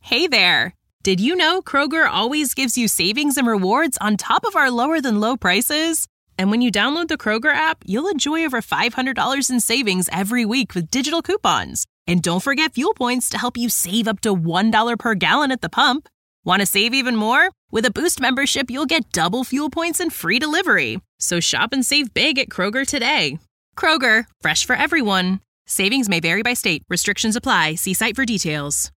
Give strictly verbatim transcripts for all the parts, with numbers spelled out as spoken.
Hey there! Did you know Kroger always gives you savings and rewards on top of our lower-than-low prices? And when you download the Kroger app, you'll enjoy over five hundred dollars in savings every week with digital coupons. And don't forget fuel points to help you save up to one dollar per gallon at the pump. Want to save even more? With a Boost membership, you'll get double fuel points and free delivery. So shop and save big at Kroger today. Kroger, fresh for everyone. Savings may vary by state. Restrictions apply. See site for details.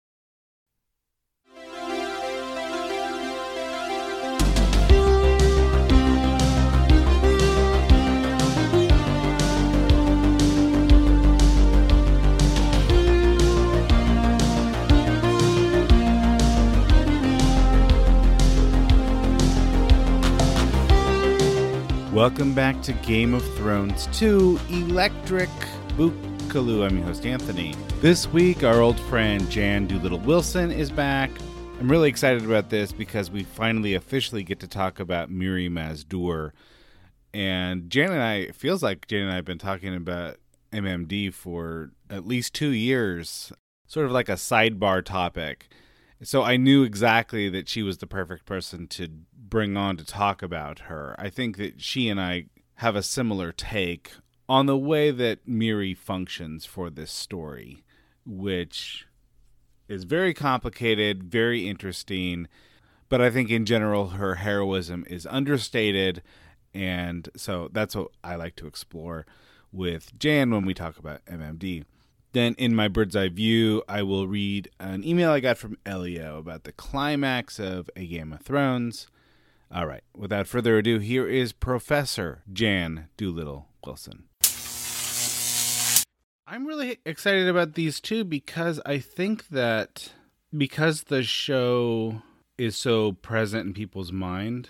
Welcome back to Game of Thrones two, Electric Bookaloo. I'm your host, Anthony. This week, our old friend Jan Doolittle Wilson is back. I'm really excited about this because we finally officially get to talk about Mirri Maz Duur. And Jan and I, it feels like Jan and I have been talking about M M D for at least two years, sort of like a sidebar topic. So I knew exactly that she was the perfect person to bring on to talk about her. I think that she and I have a similar take on the way that Mirri functions for this story, which is very complicated, very interesting, but I think in general her heroism is understated, and so that's what I like to explore with Jan when we talk about M M D. Then in my bird's eye view, I will read an email I got from Elio about the climax of A Game of Thrones. All right, without further ado, here is Professor Jan Doolittle Wilson. I'm really excited about these two because I think that because the show is so present in people's mind,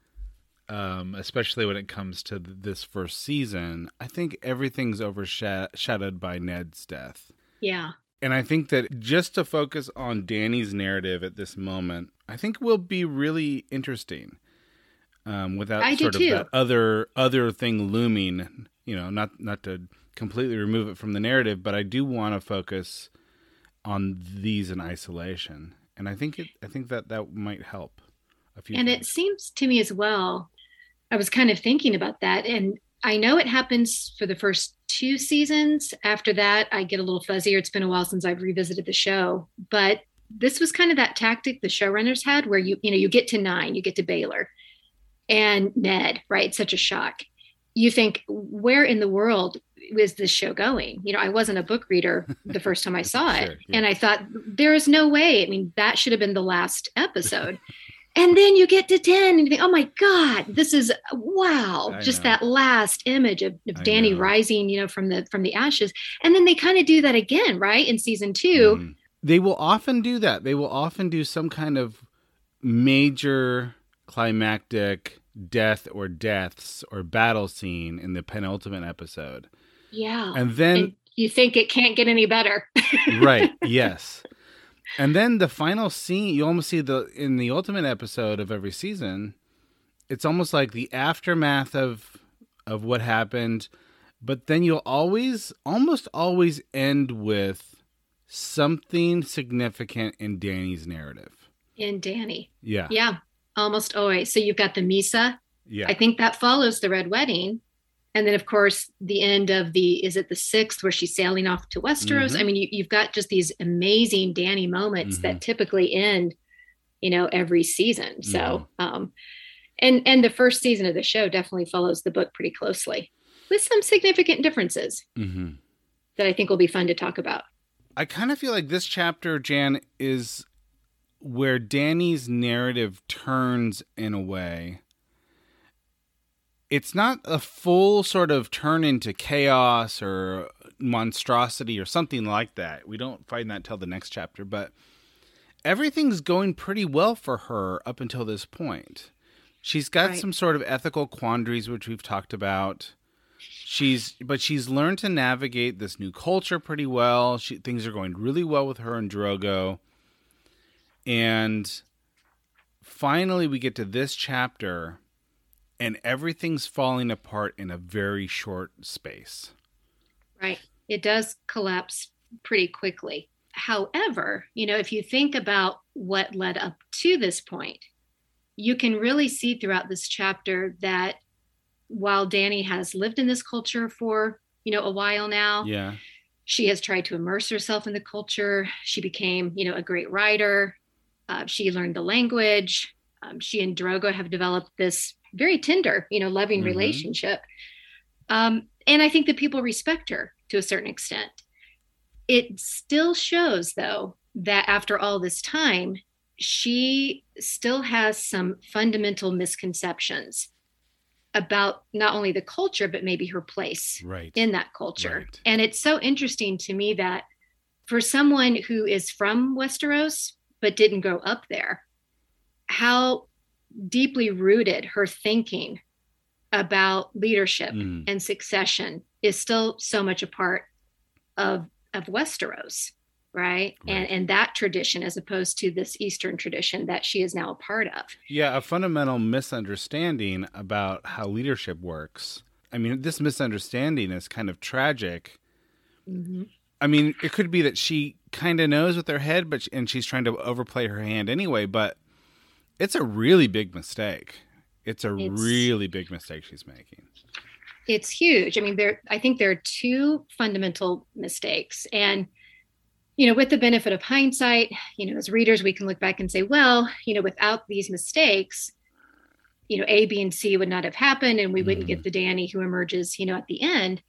um, especially when it comes to this first season, I think everything's overshadowed by Ned's death. Yeah. And I think that just to focus on Dany's narrative at this moment, I think will be really interesting. Um, without I sort of too. that other other thing looming, you know, not not to completely remove it from the narrative, but I do want to focus on these in isolation, and I think it I think that that might help a few. And things. It seems to me as well. I was kind of thinking about that, and I know it happens for the first two seasons. After that, I get a little fuzzier. It's been a while since I've revisited the show, but this was kind of that tactic the showrunners had, where you you know you get to nine, you get to Baylor. And Ned, right? Such a shock. You think, where in the world is this show going? You know, I wasn't a book reader the first time I saw it. Sure, yeah. And I thought, there is no way. I mean, that should have been the last episode. And then you get to ten and you think, oh my God, this is, wow. I Just know. that last image of, of I Dany know. rising, you know, from the from the ashes. And then they kind of do that again, right? In season two. Mm. They will often do that. They will often do some kind of major climactic death or deaths or battle scene in the penultimate episode. Yeah. And then And you think it can't get any better. right, yes. And then the final scene, you almost see the in the ultimate episode of every season, it's almost like the aftermath of of what happened, but then you'll always almost always end with something significant in Dany's narrative. In Dany. Yeah. Yeah. Almost always. So you've got the Misa. Yeah. I think that follows the Red Wedding. And then, of course, the end of the, is it the sixth where she's sailing off to Westeros? Mhm. I mean, you, you've got just these amazing Dany moments Mhm. that typically end, you know, every season. So, Mhm. um, and, and the first season of the show definitely follows the book pretty closely with some significant differences Mm-hmm. that I think will be fun to talk about. I kind of feel like this chapter, Jan, is where Dany's narrative turns in a way. It's not a full sort of turn into chaos or monstrosity or something like that. We don't find that till the next chapter, but everything's going pretty well for her up until this point. She's got Right. some sort of ethical quandaries, which we've talked about. She's, but she's learned to navigate this new culture pretty well. She, things are going really well with her and Drogo. And finally we get to this chapter and everything's falling apart in a very short space. Right. It does collapse pretty quickly. However, you know, if you think about what led up to this point, you can really see throughout this chapter that while Dany has lived in this culture for, you know, a while now, yeah, she has tried to immerse herself in the culture. She became, you know, a great writer. Uh, she learned the language. Um, she and Drogo have developed this very tender, you know, loving Mhm. relationship. Um, and I think that people respect her to a certain extent. It still shows, though, that after all this time, she still has some fundamental misconceptions about not only the culture, but maybe her place right. in that culture. Right. And it's so interesting to me that for someone who is from Westeros, but didn't grow up there, how deeply rooted her thinking about leadership Mm. and succession is still so much a part of, of Westeros, right? Right. And, and that tradition, as opposed to this Eastern tradition that she is now a part of. Yeah, a fundamental misunderstanding about how leadership works. I mean, this misunderstanding is kind of tragic. Mm-hmm. I mean, it could be that she kind of knows with her head, but and she's trying to overplay her hand anyway, but it's a really big mistake. It's a It's- really big mistake she's making. It's huge. I mean, there, I think there are two fundamental mistakes. And, you know, with the benefit of hindsight, you know, as readers, we can look back and say, well, you know, without these mistakes, you know, A, B, and C would not have happened, and we wouldn't Mhm. get the Dany who emerges, you know, at the end.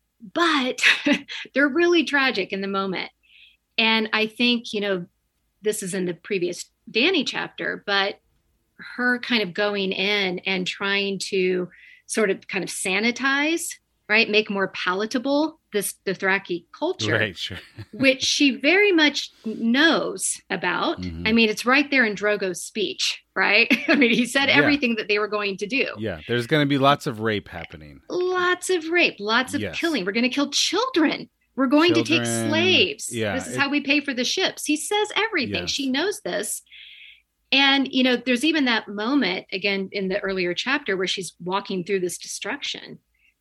But they're really tragic in the moment. And I think, you know, this is in the previous Dany chapter, but her kind of going in and trying to sort of kind of sanitize, right, make more palatable this Dothraki culture, Right, sure. which she very much knows about. Mhm. I mean, it's right there in Drogo's speech, right? I mean, he said Yeah. everything that they were going to do. Yeah, there's going to be lots of rape happening. Lots of rape, lots of Yes. killing. We're going to kill children. We're going to take Children. slaves. Yeah, This is it- how we pay for the ships. He says everything. Yes. She knows this. And, you know, there's even that moment again in the earlier chapter where she's walking through this destruction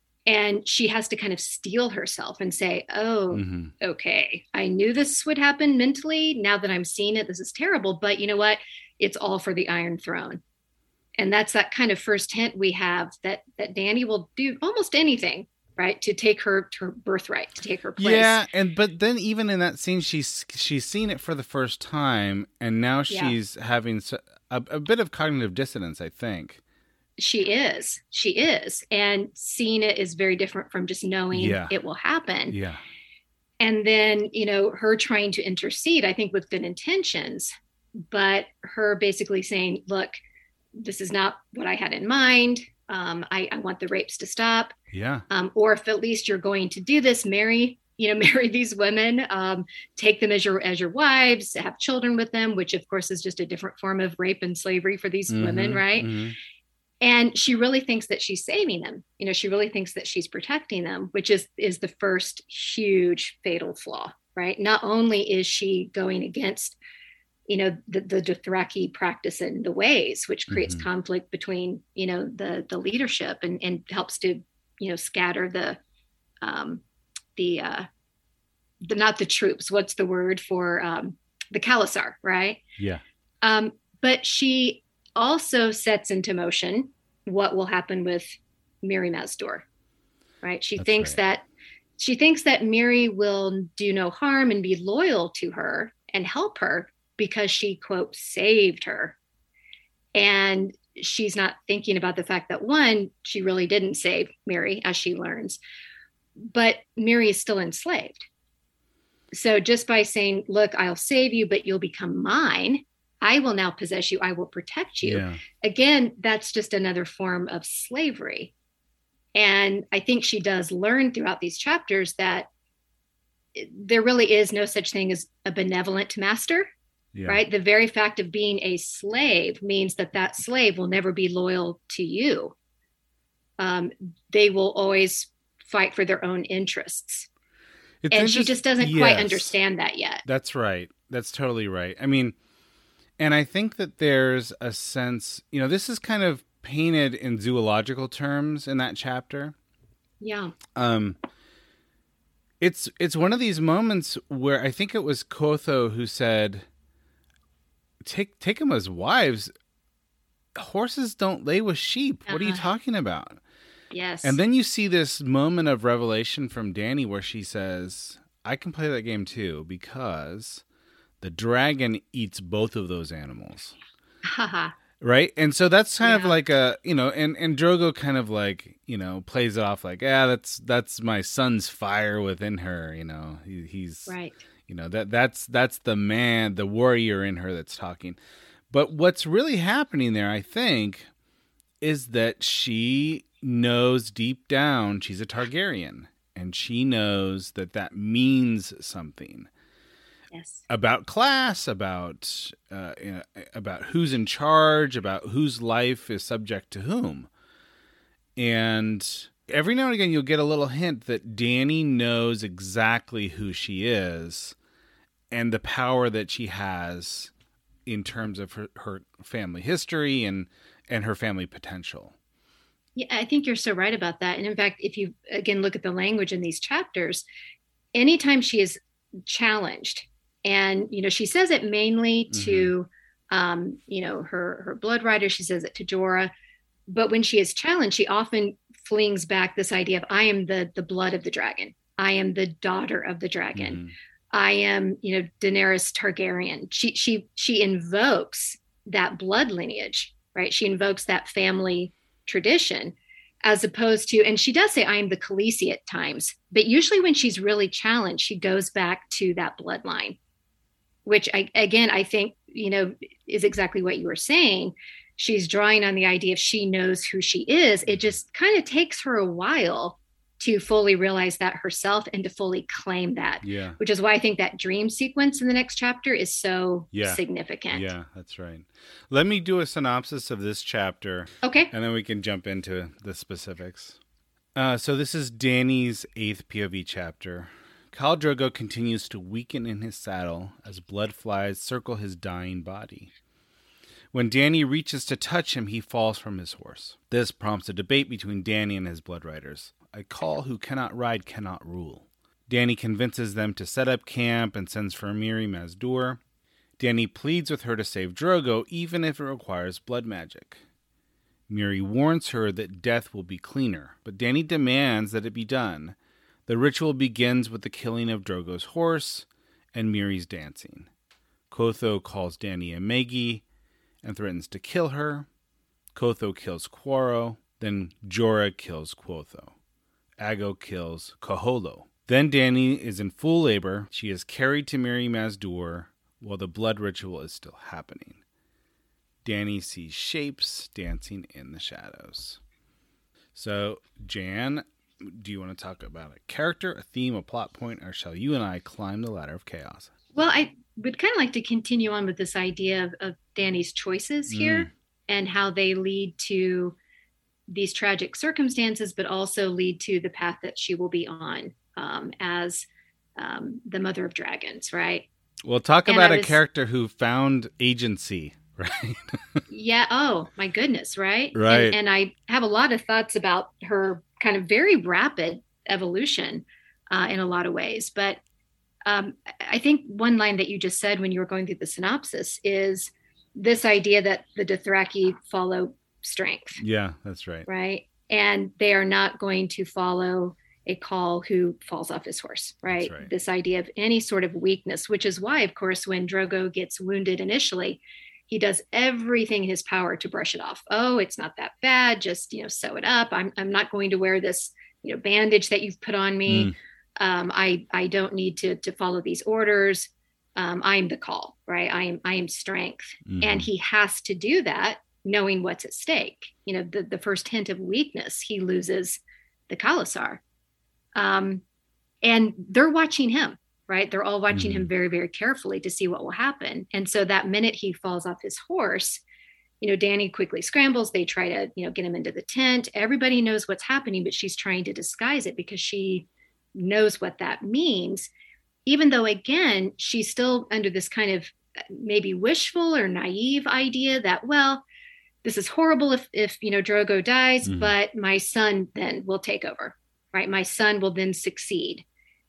and she has to kind of steel herself and say, oh, Mhm. okay, I knew this would happen mentally. Now that I'm seeing it, this is terrible. But you know what? It's all for the Iron Throne. And that's that kind of first hint we have that that Dany will do almost anything, right, to take her to her birthright, to take her place. Yeah, and but then even in that scene, she's she's seen it for the first time, and now Yeah. she's having s- a, a bit of cognitive dissonance, I think. She is. She is. And seeing it is very different from just knowing Yeah. it will happen. Yeah, And then, you know, her trying to intercede, I think with good intentions, but her basically saying, look, this is not what I had in mind. Um, I, I want the rapes to stop. yeah, Um, or if at least you're going to do this, marry, you know, marry these women, um, take them as your as your wives, have children with them, which of course is just a different form of rape and slavery for these women, Mhm, right? mhm. And she really thinks that she's saving them. You know, she really thinks that she's protecting them, which is is the first huge fatal flaw, right? Not only is she going against, you know, the, the Dothraki practice and the ways, which creates Mhm. conflict between, you know, the the leadership and, and helps to, you know, scatter the um the uh the not the troops, what's the word for um the Khalasar, right? Yeah, Um, but she also sets into motion what will happen with Miri Mazdor, right? She That's thinks right. that she thinks that Miri will do no harm and be loyal to her and help her because she, quote, saved her. And she's not thinking about the fact that, one, she really didn't save Miri, as she learns, but Miri is still enslaved. So just by saying, look, I'll save you, but you'll become mine, I will now possess you, I will protect you. yeah, Again, that's just another form of slavery. And I think she does learn throughout these chapters that there really is no such thing as a benevolent master, yeah. right? The very fact of being a slave means that that slave will never be loyal to you. Um, they will always fight for their own interests. It's And she interest- just doesn't quite yes. understand that yet. That's right. That's totally right. I mean, and I think that there's a sense, you know, this is kind of painted in zoological terms in that chapter. Yeah. Um, It's it's one of these moments where I think it was Kotho who said, take take them as wives. Horses don't lay with sheep. What uh-huh. are you talking about? Yes. And then you see this moment of revelation from Dany where she says, I can play that game too because the dragon eats both of those animals. Haha. Right? And so that's kind yeah. of like a, you know, and, and Drogo kind of like, you know, plays it off like, yeah, that's that's my son's fire within her, you know. He, he's right. You know, that that's that's the man, the warrior in her that's talking. But what's really happening there, I think, is that she knows deep down she's a Targaryen, and she knows that that means something. Yes. About class, about uh, you know, about who's in charge, about whose life is subject to whom. And every now and again, you'll get a little hint that Dany knows exactly who she is and the power that she has in terms of her, her family history and, and her family potential. Yeah, I think you're so right about that. And in fact, if you, again, look at the language in these chapters, anytime she is challenged, and, you know, she says it mainly to, mm-hmm. um, you know, her, her blood rider, she says it to Jorah, but when she is challenged, she often flings back this idea of, I am the, the blood of the dragon. I am the daughter of the dragon. Mm-hmm. I am, you know, Daenerys Targaryen. She she she invokes that blood lineage, right? She invokes that family tradition, as opposed to, and she does say, I am the Khaleesi at times, but usually when she's really challenged, she goes back to that bloodline, which I, again, I think, you know, is exactly what you were saying. She's drawing on the idea if she knows who she is, it just kind of takes her a while to fully realize that herself and to fully claim that. Yeah. Which is why I think that dream sequence in the next chapter is so yeah. significant. Yeah, that's right. Let me do a synopsis of this chapter. Okay. And then we can jump into the specifics. Uh, so this is Dany's eighth P O V chapter. Khal Drogo continues to weaken in his saddle as blood flies circle his dying body. When Dany reaches to touch him, he falls from his horse. This prompts a debate between Dany and his blood riders. A Khal who cannot ride cannot rule. Dany convinces them to set up camp and sends for Mirri Maz Duur. Dany pleads with her to save Drogo, even if it requires blood magic. Mirri warns her that death will be cleaner, but Dany demands that it be done. The ritual begins with the killing of Drogo's horse and Mirri's dancing. Kotho calls Dany a Megi and threatens to kill her. Kotho kills Quoro, then Jorah kills Quotho. Aggo kills Koholo. Then Dany is in full labor. She is carried to Mirri Maz Duur while the blood ritual is still happening. Dany sees shapes dancing in the shadows. So, Jan, do you want to talk about a character, a theme, a plot point, or shall you and I climb the ladder of chaos? Well, I would kind of like to continue on with this idea of, of Dany's choices here mm. and how they lead to these tragic circumstances, but also lead to the path that she will be on um, as um, the mother of dragons, right? Well, talk and about was, a character who found agency, right? yeah. Oh, my goodness, right? Right. And, and I have a lot of thoughts about her kind of very rapid evolution uh, in a lot of ways. But um, I think one line that you just said when you were going through the synopsis is this idea that the Dothraki follow strength. Yeah, that's right. Right. And they are not going to follow a Khal who falls off his horse, right? right? This idea of any sort of weakness, which is why, of course, when Drogo gets wounded initially, he does everything in his power to brush it off. Oh, it's not that bad. Just, you know, sew it up. I'm I'm not going to wear this, you know, bandage that you've put on me. Mm. Um, I I don't need to to follow these orders. Um, I'm the Khal, right? I am I am strength, mm-hmm. and he has to do that, knowing what's at stake. You know, the, the first hint of weakness, he loses the Khalasar. Um, and they're watching him, right? They're all watching mm-hmm. him very, very carefully to see what will happen. And so that minute he falls off his horse, you know, Dany quickly scrambles. They try to, you know, get him into the tent. Everybody knows what's happening, but she's trying to disguise it because she knows what that means. Even though, again, she's still under this kind of maybe wishful or naive idea that, well, this is horrible if, if you know, Drogo dies, mm-hmm. but my son then will take over, right? My son will then succeed.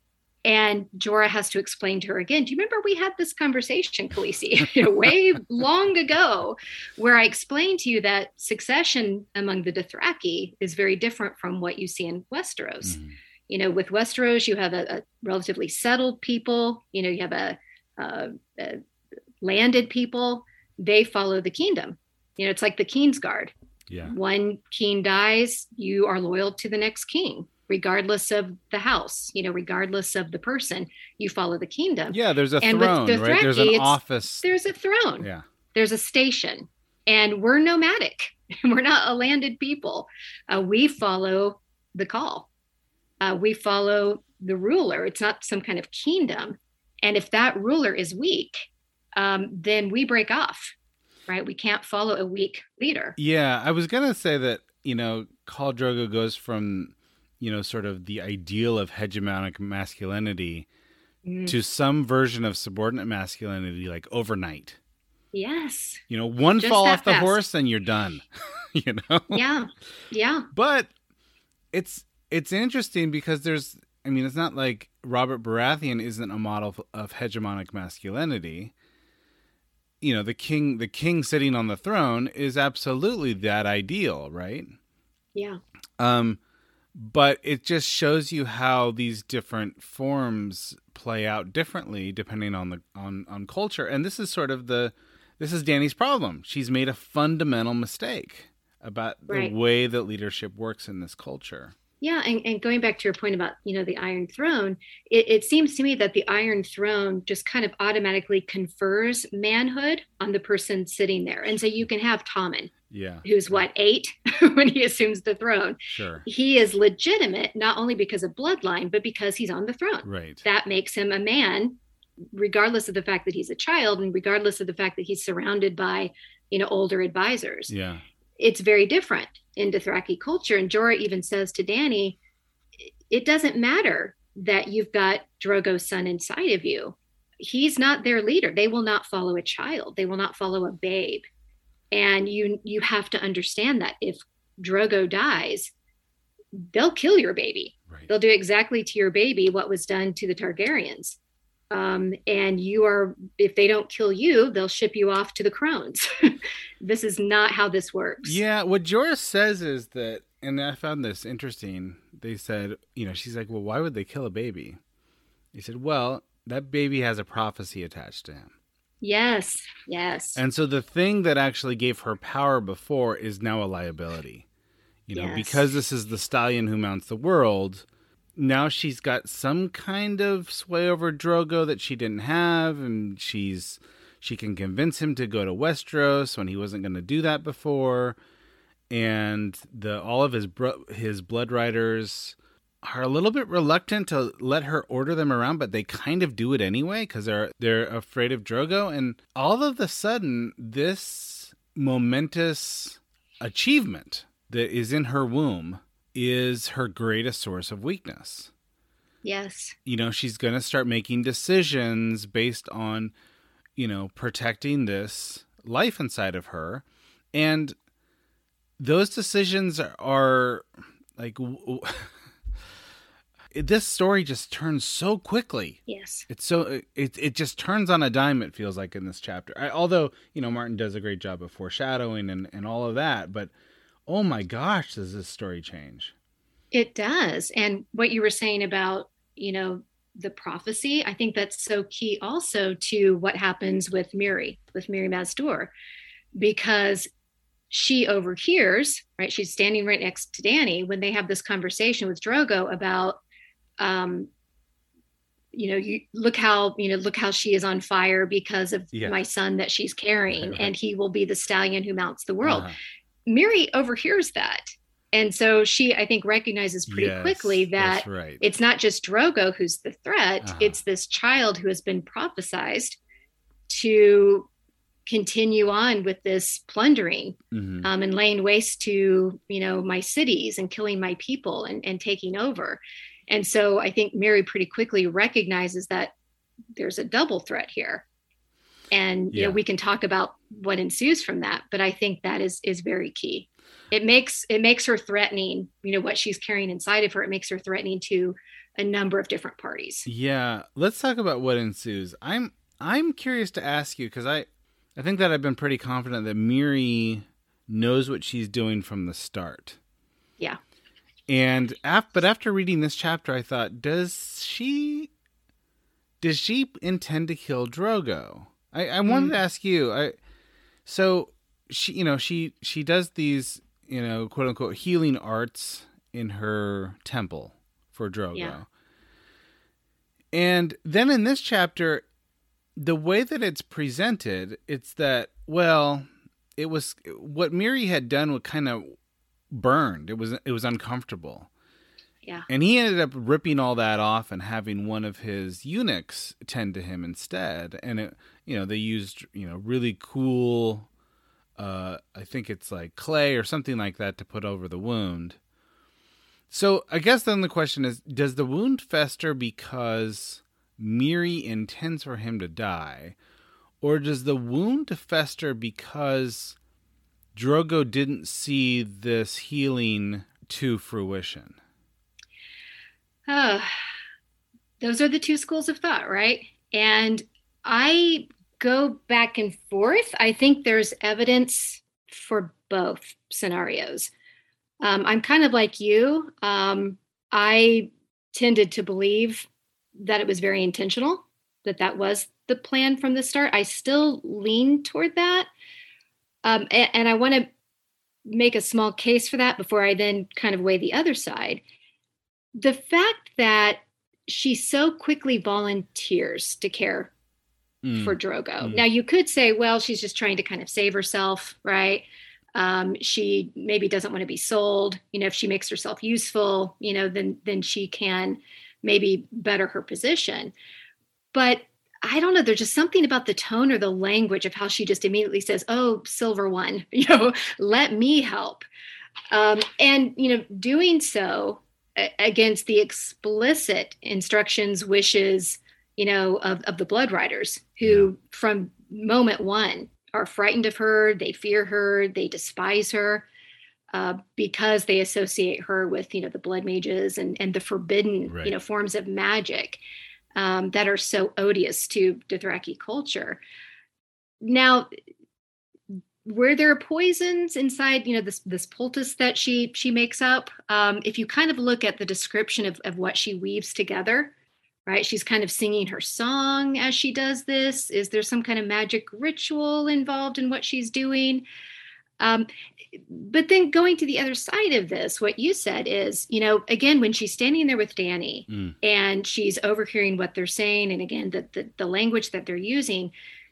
And Jorah has to explain to her again, do you remember we had this conversation, Khaleesi, you know, way long ago, where I explained to you that succession among the Dothraki is very different from what you see in Westeros. Mm. You know, with Westeros, you have a, a relatively settled people, you know, you have a, a, a landed people, they follow the kingdom. You know, it's like the Kingsguard. Yeah. One king dies, you are loyal to the next king. Regardless of the house, you know, regardless of the person, you follow the kingdom. Yeah, there's a and throne, with Dothraki, right? There's an office. There's a throne. Yeah. There's a station. And we're nomadic. We're not a landed people. Uh, we follow the call. Uh, we follow the ruler. It's not some kind of kingdom. And if that ruler is weak, um, then we break off, right? We can't follow a weak leader. Yeah, I was going to say that, you know, Khal Drogo goes from, you know, sort of the ideal of hegemonic masculinity mm. to some version of subordinate masculinity, like overnight. Yes. You know, one Just fall off the fast. horse and you're done, you know? Yeah. Yeah. But it's, it's interesting because there's, I mean, it's not like Robert Baratheon isn't a model of hegemonic masculinity. You know, the king, the king sitting on the throne is absolutely that ideal, right? Yeah. Um, But it just shows you how these different forms play out differently depending on the on, on culture. And this is sort of the this is Dany's problem. She's made a fundamental mistake about right. the way that leadership works in this culture. Yeah, and, and going back to your point about, you know, the Iron Throne, it, it seems to me that the Iron Throne just kind of automatically confers manhood on the person sitting there. And so you can have Tommen, yeah, who's what, eight when he assumes the throne. Sure. He is legitimate, not only because of bloodline, but because he's on the throne. Right. That makes him a man, regardless of the fact that he's a child and regardless of the fact that he's surrounded by, you know, older advisors. Yeah. It's very different in Dothraki culture. And Jorah even says to Dany, it doesn't matter that you've got Drogo's son inside of you. He's not their leader. They will not follow a child. They will not follow a babe. And you you have to understand that if Drogo dies, they'll kill your baby. Right. They'll do exactly to your baby what was done to the Targaryens. Um, and you are, if they don't kill you, they'll ship you off to the crones. This is not how this works. Yeah, what Jorah says is that, and I found this interesting, they said, you know, she's like, well, why would they kill a baby? He said, well, that baby has a prophecy attached to him. Yes, yes. And so the thing that actually gave her power before is now a liability. You know, yes. Because this is the stallion who mounts the world, now she's got some kind of sway over Drogo that she didn't have, and she's she can convince him to go to Westeros when he wasn't going to do that before. And the all of his bro- his blood riders are a little bit reluctant to let her order them around, but they kind of do it anyway because they're they're afraid of Drogo. And all of a sudden, this momentous achievement that is in her womb is her greatest source of weakness. Yes. You know, she's going to start making decisions based on, you know, protecting this life inside of her. And those decisions are like, this story just turns so quickly. Yes. It's so, it, it just turns on a dime, it feels like, in this chapter. I, although, you know, Martin does a great job of foreshadowing and, and all of that, but oh my gosh, does this story change? It does. And what you were saying about, you know, the prophecy, I think that's so key also to what happens with Miri, with Miri Mazdur, because she overhears, right? She's standing right next to Dany when they have this conversation with Drogo about, um, you know, you look how, you know, look how she is on fire because of yeah. my son that she's carrying, right, right. and he will be the stallion who mounts the world. Uh-huh. Miri overhears that. And so she, I think, recognizes pretty yes, quickly that right. it's not just Drogo who's the threat. Uh-huh. It's this child who has been prophesized to continue on with this plundering mm-hmm. um, and laying waste to, you know, my cities and killing my people and, and taking over. And so I think Miri pretty quickly recognizes that there's a double threat here. And, you yeah. know, we can talk about what ensues from that, but I think that is, is very key. It makes, it makes her threatening, you know, what she's carrying inside of her. It makes her threatening to a number of different parties. Yeah, let's talk about what ensues. I'm I'm curious to ask you, because I, I think that I've been pretty confident that Miri knows what she's doing from the start. Yeah. And af- but after reading this chapter, I thought, does she does she intend to kill Drogo? I, I wanted mm. to ask you. I so she you know she she does these you know quote unquote healing arts in her temple for Drogo. Yeah. And then in this chapter, the way that it's presented, it's that, well, it was what Miri had done was kind of burned. It was it was uncomfortable. Yeah. And he ended up ripping all that off and having one of his eunuchs tend to him instead. And it, you know, they used, you know, really cool uh I think it's like clay or something like that to put over the wound. So I guess then the question is, does the wound fester because Miri intends for him to die? Or does the wound fester because Drogo didn't see this healing to fruition? Oh, those are the two schools of thought, right? And I go back and forth. I think there's evidence for both scenarios. Um, I'm kind of like you. Um, I tended to believe that it was very intentional, that that was the plan from the start. I still lean toward that. Um, and, and I want to make a small case for that before I then kind of weigh the other side. The fact that she so quickly volunteers to care mm. for Drogo. Mm. Now, you could say, well, she's just trying to kind of save herself, right? Um, she maybe doesn't want to be sold. You know, if she makes herself useful, you know, then then she can maybe better her position. But I don't know, there's just something about the tone or the language of how she just immediately says, oh, Silver One, you know, let me help. Um, and, you know, doing so a- against the explicit instructions, wishes, you know, of, of the Blood Riders, who yeah. from moment one are frightened of her, they fear her, they despise her. Uh, because they associate her with, you know, the blood mages and, and the forbidden, right. you know, forms of magic um, that are so odious to Dothraki culture. Now, were there poisons inside, you know, this this poultice that she she makes up? Um, if you kind of look at the description of, of what she weaves together, right? She's kind of singing her song as she does this. Is there some kind of magic ritual involved in what she's doing? Um, but then going to the other side of this, what you said is, you know, again, when she's standing there with Dany mm. and she's overhearing what they're saying, and again, the, the, the language that they're using,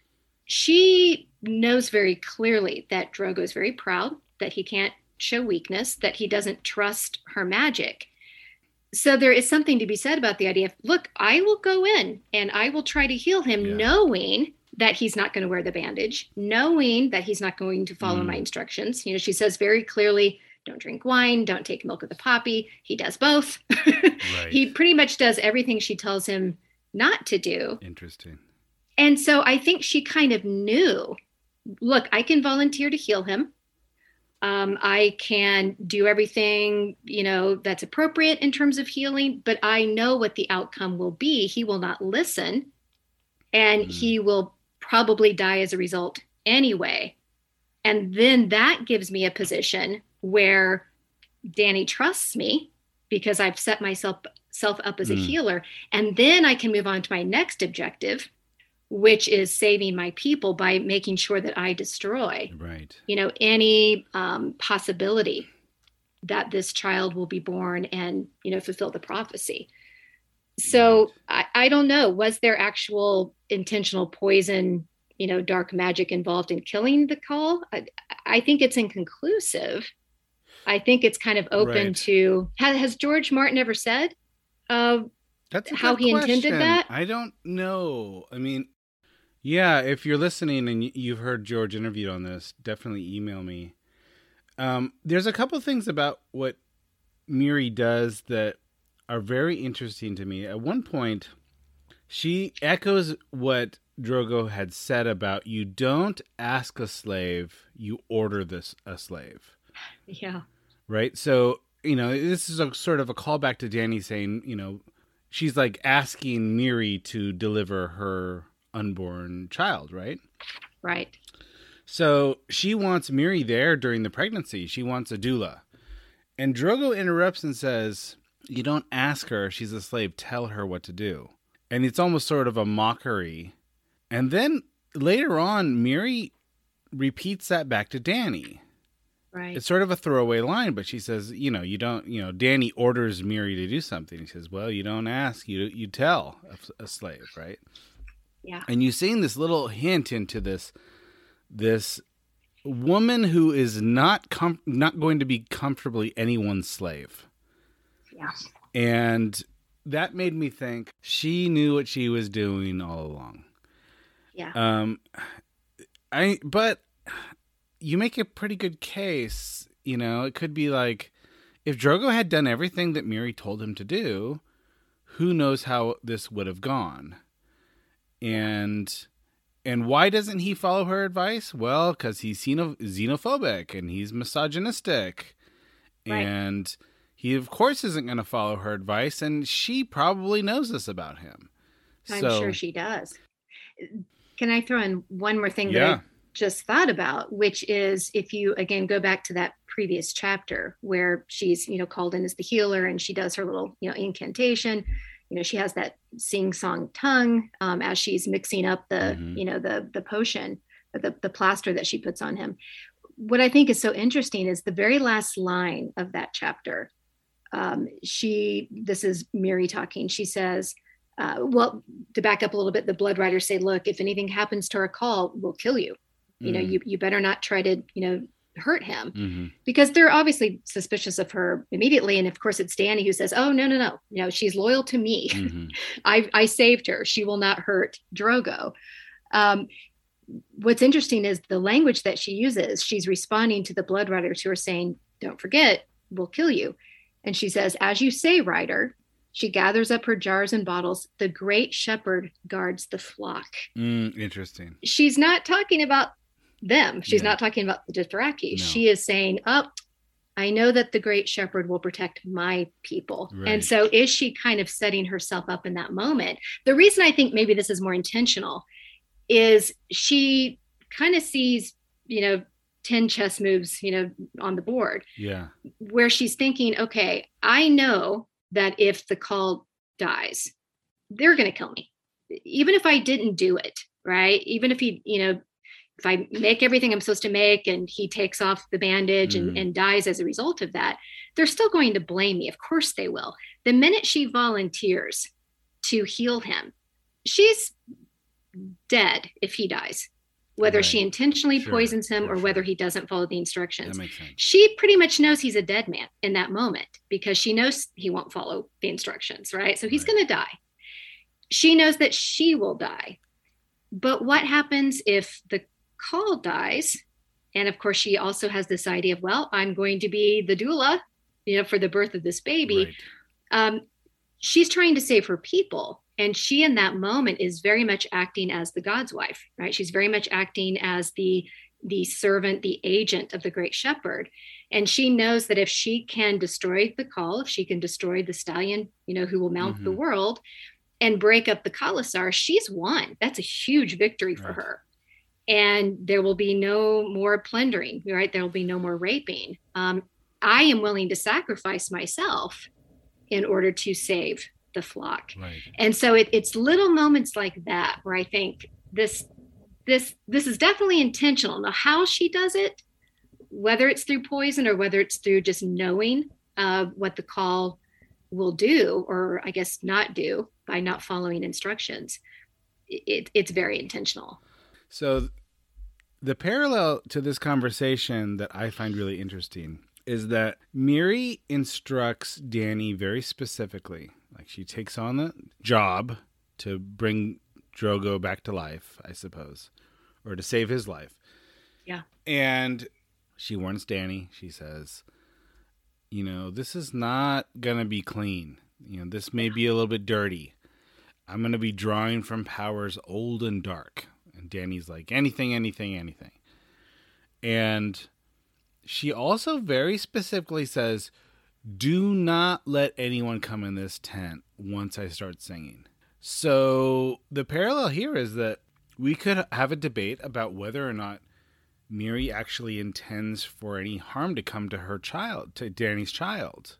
she knows very clearly that Drogo is very proud, that he can't show weakness, that he doesn't trust her magic. So there is something to be said about the idea of, look, I will go in and I will try to heal him, yeah. knowing that he's not going to wear the bandage, knowing that he's not going to follow mm. my instructions. You know, she says very clearly, don't drink wine, don't take milk of the poppy. He does both. Right. He pretty much does everything she tells him not to do. Interesting. And so I think she kind of knew, look, I can volunteer to heal him. Um, I can do everything, you know, that's appropriate in terms of healing, but I know what the outcome will be. He will not listen, and mm. he will probably die as a result anyway. And then that gives me a position where Dany trusts me because I've set myself self up as mm. a healer. And then I can move on to my next objective, which is saving my people by making sure that I destroy, right. you know, any um, possibility that this child will be born and, you know, fulfill the prophecy. So I, I don't know, was there actual intentional poison, you know, dark magic involved in killing the Khal? I, I think it's inconclusive. I think it's kind of open right. to, has, has George Martin ever said uh, That's a how he question. intended that? I don't know. I mean, yeah, if you're listening and you've heard George interviewed on this, definitely email me. Um, there's a couple things about what Miri does that are very interesting to me. At one point, she echoes what Drogo had said about, you don't ask a slave, you order this a slave. Yeah. Right? So, you know, this is a sort of a callback to Dany saying, you know, she's like asking Miri to deliver her unborn child, right? Right. So she wants Miri there during the pregnancy. She wants a doula. And Drogo interrupts and says, you don't ask her, she's a slave, tell her what to do. And it's almost sort of a mockery. And then later on, Miri repeats that back to Dany. Right. It's sort of a throwaway line, but she says, you know, you don't, you know, Dany orders Miri to do something. He says, well, you don't ask, you you tell a, a slave, right? Yeah. And you've seen this little hint into this, this woman who is not com- not going to be comfortably anyone's slave. Yeah. And that made me think she knew what she was doing all along. Yeah. Um, I, but you make a pretty good case, you know, it could be like, if Drogo had done everything that Miri told him to do, who knows how this would have gone. And, and why doesn't he follow her advice? Well, because he's xeno- xenophobic and he's misogynistic. Right. And he, of course, isn't going to follow her advice. And she probably knows this about him. I'm so, sure she does. Can I throw in one more thing yeah. that I just thought about, which is if you, again, go back to that previous chapter where she's, you know, called in as the healer and she does her little, you know, incantation. You know, she has that sing-song tongue um, as she's mixing up the, mm-hmm. you know, the the potion, the, the plaster that she puts on him. What I think is so interesting is the very last line of that chapter. Um, she, this is Miri talking. She says, uh, well, to back up a little bit, the Blood Riders say, look, if anything happens to our call, we'll kill you. You mm-hmm. know, you, you better not try to, you know, hurt him mm-hmm. because they're obviously suspicious of her immediately. And of course it's Dany who says, oh, no, no, no, you know, she's loyal to me. Mm-hmm. I, I saved her. She will not hurt Drogo. Um, what's interesting is the language that she uses. She's responding to the Blood Riders who are saying, don't forget, we'll kill you. And she says, as you say, Rider. She gathers up her jars and bottles. The great shepherd guards the flock. Mm, interesting. She's not talking about them. She's yeah. not talking about the Dothraki. No. She is saying, oh, I know that the great shepherd will protect my people. Right. And so is she kind of setting herself up in that moment? The reason I think maybe this is more intentional is she kind of sees, you know, ten chess moves, you know, on the board. Yeah. Where she's thinking, okay, I know that if the call dies, they're going to kill me. Even if I didn't do it, right? Even if he, you know, if I make everything I'm supposed to make and he takes off the bandage mm. and, and dies as a result of that, they're still going to blame me. Of course they will. The minute she volunteers to heal him, she's dead if he dies, whether right. she intentionally sure. poisons him or sure. whether he doesn't follow the instructions. That makes sense. She pretty much knows he's a dead man in that moment because she knows he won't follow the instructions, right? So he's right. going to die. She knows that she will die. But what happens if the call dies? And of course, she also has this idea of, well, I'm going to be the doula, you know, for the birth of this baby. Right. Um, she's trying to save her people. And she, in that moment, is very much acting as the God's wife, right? She's very much acting as the, the servant, the agent of the great shepherd. And she knows that if she can destroy the call, if she can destroy the stallion, you know, who will mount mm-hmm. the world and break up the Khalasar, she's won. That's a huge victory for right. her. And there will be no more plundering, right? There will be no more raping. Um, I am willing to sacrifice myself in order to save the flock. Right. And so it, it's little moments like that where I think this, this, this is definitely intentional. Now, how she does it, whether it's through poison or whether it's through just knowing uh, what the call will do, or I guess not do by not following instructions, it, it's very intentional. So the parallel to this conversation that I find really interesting is that Miri instructs Dany very specifically. Like, she takes on the job to bring Drogo back to life, I suppose, or to save his life. Yeah. And she warns Dany. She says, you know, this is not going to be clean. You know, this may be a little bit dirty. I'm going to be drawing from powers old and dark. And Dany's like, anything, anything, anything. And she also very specifically says, do not let anyone come in this tent once I start singing. So the parallel here is that we could have a debate about whether or not Miri actually intends for any harm to come to her child, to Danny's child.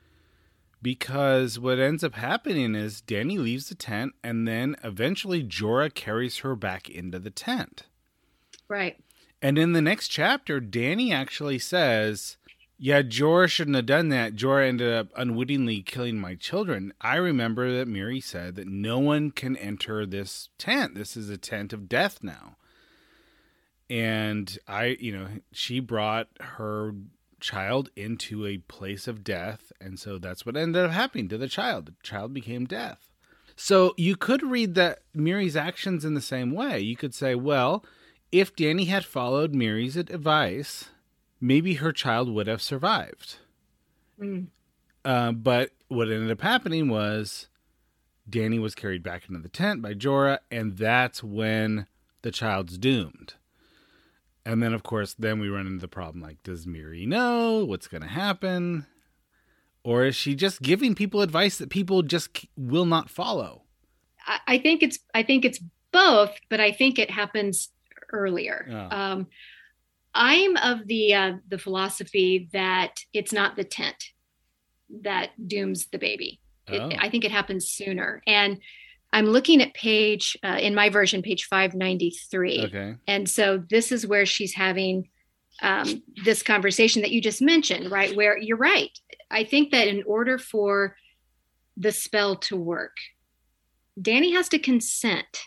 Because what ends up happening is Danny leaves the tent, and then eventually Jorah carries her back into the tent. Right. And in the next chapter, Danny actually says, yeah, Jorah shouldn't have done that. Jorah ended up unwittingly killing my children. I remember that Miri said that no one can enter this tent. This is a tent of death now. And I, you know, she brought her child into a place of death, and so that's what ended up happening to the child. The child became death. So you could read that Miri's actions in the same way. You could say, well, if Danny had followed Miri's advice, maybe her child would have survived. Mm. Uh, but what ended up happening was Danny was carried back into the tent by Jorah, and that's when the child's doomed. And then, of course, then we run into the problem, like, does Miri know what's going to happen? Or is she just giving people advice that people just will not follow? I think it's I think it's both, but I think it happens earlier. Oh. Um, I'm of the uh, the philosophy that it's not the tent that dooms the baby. Oh. It, I think it happens sooner. And I'm looking at page, uh, in my version, page five ninety-three. Okay. And so this is where she's having um, this conversation that you just mentioned, right? Where you're right. I think that in order for the spell to work, Danny has to consent.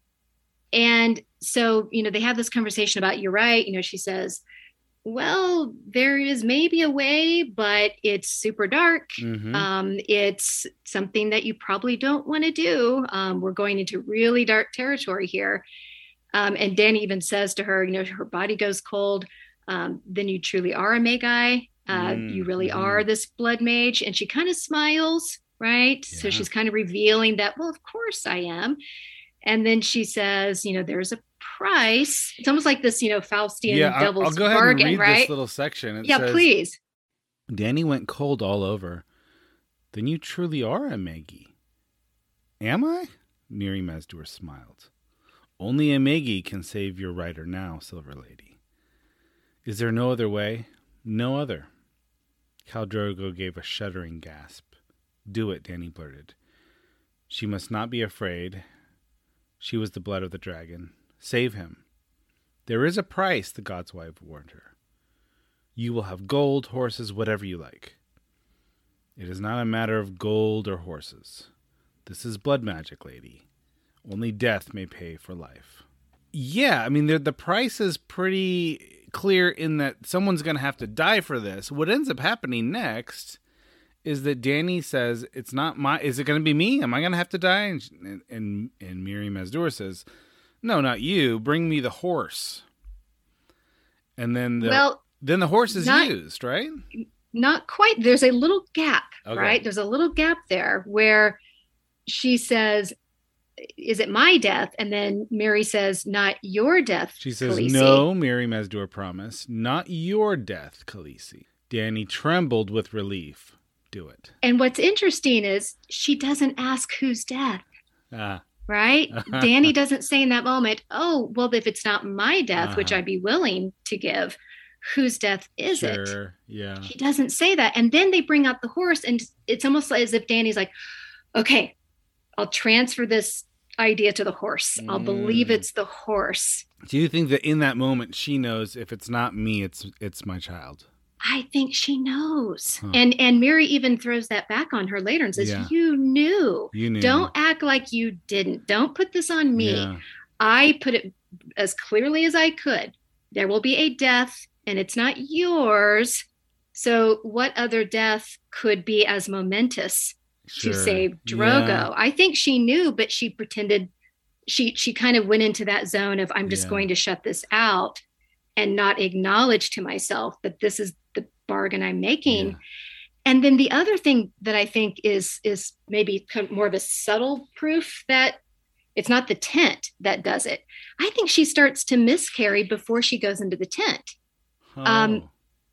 And so, you know, they have this conversation about, you're right. You know, she says, well, there is maybe a way, but it's super dark. Mm-hmm. Um, it's something that you probably don't want to do. Um, we're going into really dark territory here. Um, and Danny even says to her, you know, her body goes cold. Um, then you truly are a Magi. Uh, mm-hmm. You really are this blood mage. And she kind of smiles, right? Yeah. So she's kind of revealing that, well, of course I am. And then she says, you know, there's a price. It's almost like this, you know, Faustian yeah, devil's I'll go ahead bargain, and read right? This little section. It yeah, says, please. Danny went cold all over. Then you truly are a Magi. Am I? Mirri Maz Duur smiled. Only a Magi can save your rider now, Silver Lady. Is there no other way? No other. Khal Drogo gave a shuddering gasp. Do it, Danny blurted. She must not be afraid. She was the blood of the dragon. Save him. There is a price, the god's wife warned her. You will have gold, horses, whatever you like. It is not a matter of gold or horses. This is blood magic, lady. Only death may pay for life. Yeah, I mean, the, the price is pretty clear in that someone's going to have to die for this. What ends up happening next is that Danny says, it's not my, is it going to be me? Am I going to have to die? And, and, and Mirri Maz Duur says, no, not you. Bring me the horse. And then the, well, then the horse is not, used, right? Not quite. There's a little gap, okay. right? There's a little gap there where she says, is it my death? And then Mary says, not your death, She says, Khaleesi. No, Mirri Maz Duur promised, not your death, Khaleesi. Danny trembled with relief. Do it. And what's interesting is she doesn't ask whose death, ah. right? Danny doesn't say in that moment, oh, well, if it's not my death, uh-huh. which I'd be willing to give, whose death is sure. it? Yeah. He doesn't say that. And then they bring out the horse, and it's almost like as if Danny's like, okay, I'll transfer this idea to the horse. Mm. I'll believe it's the horse. Do you think that in that moment she knows if it's not me, it's it's my child? I think she knows. Huh. And and Mary even throws that back on her later and says, yeah. you knew. You knew. Don't act like you didn't. Don't put this on me. Yeah. I put it as clearly as I could. There will be a death, and it's not yours. So what other death could be as momentous sure. to save Drogo? Yeah. I think she knew, but she pretended, she she kind of went into that zone of, I'm just yeah. going to shut this out and not acknowledge to myself that this is the bargain I'm making. Yeah. And then the other thing that I think is is maybe more of a subtle proof that it's not the tent that does it. I think she starts to miscarry before she goes into the tent. Oh. Um,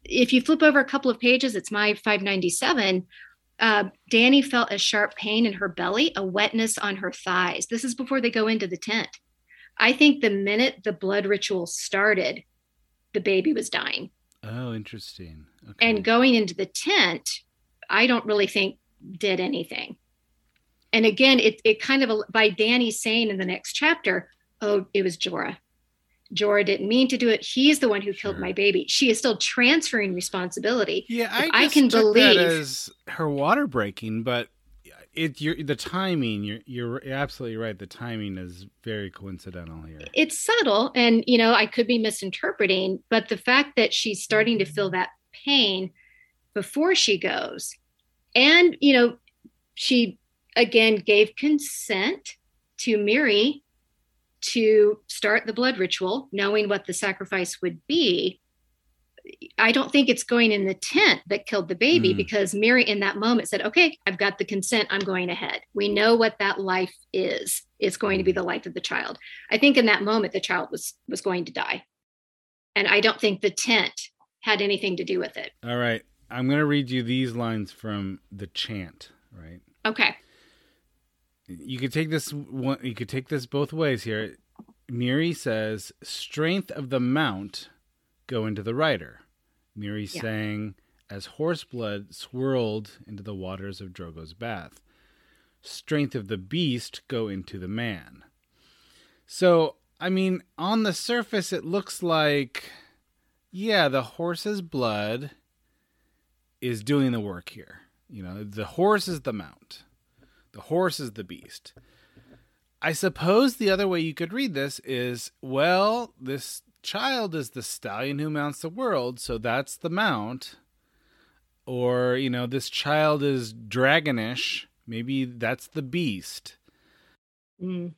if you flip over a couple of pages, it's my five ninety-seven. Uh, Dany felt a sharp pain in her belly, a wetness on her thighs. This is before they go into the tent. I think the minute the blood ritual started, the baby was dying. Oh, interesting. Okay. And going into the tent, I don't really think did anything. And again, it it kind of, by Dany saying in the next chapter, oh, it was Jorah. Jorah didn't mean to do it. He's the one who killed Sure. my baby. She is still transferring responsibility. Yeah, I, I just can took believe that as her water breaking, but it you're, the timing. You're you're absolutely right. The timing is very coincidental here. It's subtle, and you know I could be misinterpreting, but the fact that she's starting to feel that pain before she goes, and you know she again gave consent to Miri to start the blood ritual, knowing what the sacrifice would be. I don't think it's going in the tent that killed the baby, Mm. because Miri in that moment said, okay, I've got the consent. I'm going ahead. We know what that life is. It's going to be the life of the child. I think in that moment, the child was, was going to die. And I don't think the tent had anything to do with it. All right. I'm going to read you these lines from the chant, right? Okay. You could take this one, you could take this both ways here. Miri says, strength of the mount go into the rider. Miri Yeah. sang, as horse blood swirled into the waters of Drogo's bath. Strength of the beast go into the man. So, I mean, on the surface, it looks like, yeah, the horse's blood is doing the work here. You know, the horse is the mount. The horse is the beast. I suppose the other way you could read this is, well, this child is the stallion who mounts the world, so that's the mount. Or, you know, this child is dragonish, maybe that's the beast. Mm.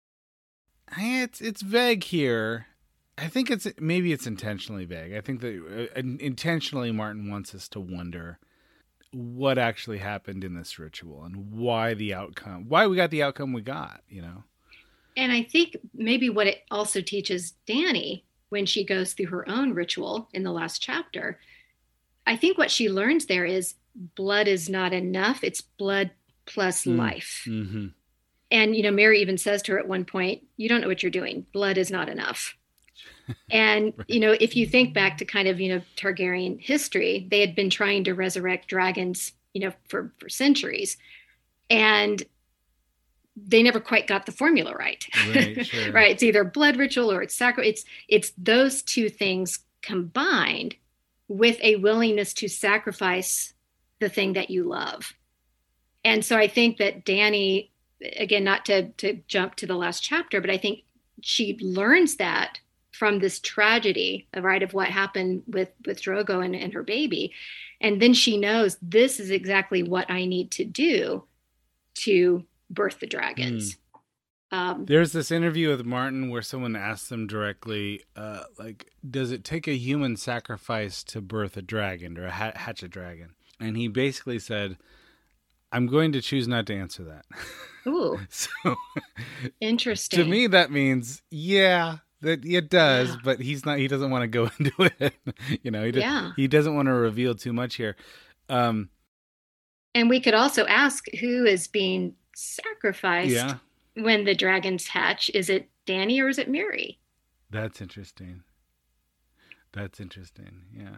It's it's vague here. I think it's maybe it's intentionally vague. I think that uh, intentionally Martin wants us to wonder what actually happened in this ritual and why the outcome, why we got the outcome we got, you know? And I think maybe what it also teaches Dany when she goes through her own ritual in the last chapter, I think what she learns there is blood is not enough. It's blood plus Mm. life. Mm-hmm. And, you know, Mary even says to her at one point, you don't know what you're doing. Blood is not enough. And, Right. you know, if you think back to kind of, you know, Targaryen history, they had been trying to resurrect dragons, you know, for, for centuries. And they never quite got the formula right. Right, sure. Right. It's either blood ritual or it's sacri- it's it's those two things combined with a willingness to sacrifice the thing that you love. And so I think that Dany, again, not to to jump to the last chapter, but I think she learns that from this tragedy, right, of what happened with with Drogo and, and her baby. And then she knows this is exactly what I need to do to birth the dragons. Um, There's this interview with Martin where someone asks him directly, uh, like, does it take a human sacrifice to birth a dragon or a ha- hatch a dragon? And he basically said, I'm going to choose not to answer that. ooh, So interesting. to me, that means, yeah, that it does, Yeah. but he's not, he doesn't want to go into it. you know, he, does, Yeah. he doesn't want to reveal too much here. Um, And we could also ask who is being sacrificed yeah, when the dragons hatch. Is it Dany or is it Miri? that's interesting. That's interesting. Yeah.